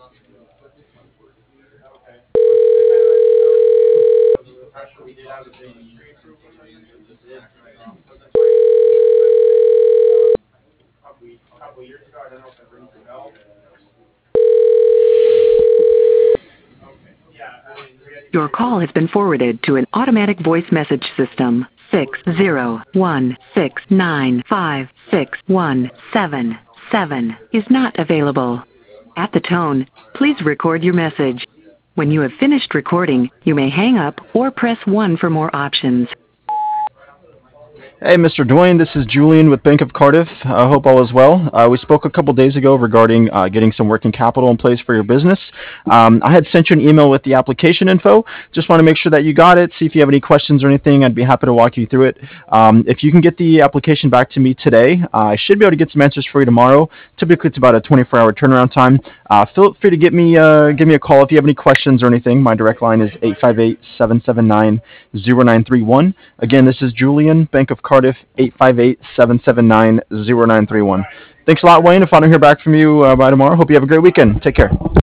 Your call has been forwarded to an automatic voice message system. 601-695-6177 is not available. At the tone, please record your message. When you have finished recording, you may hang up or press 1 for more options. Hey, Mr. Dwayne, this is Julian with Bank of Cardiff. I hope all is well. We spoke a couple days ago regarding getting some working capital in place for your business. I had sent you an email with the application info. Just want to make sure that you got it. See if you have any questions or anything. I'd be happy to walk you through it. If you can get the application back to me today, I should be able to get some answers for you tomorrow. Typically, it's about a 24-hour turnaround time. Feel free to give me a call if you have any questions or anything. My direct line is 858-779-0931. Again, this is Julian, Bank of Cardiff, 858-779-0931. Thanks a lot, Wayne. If I don't hear back from you by tomorrow, hope you have a great weekend. Take care.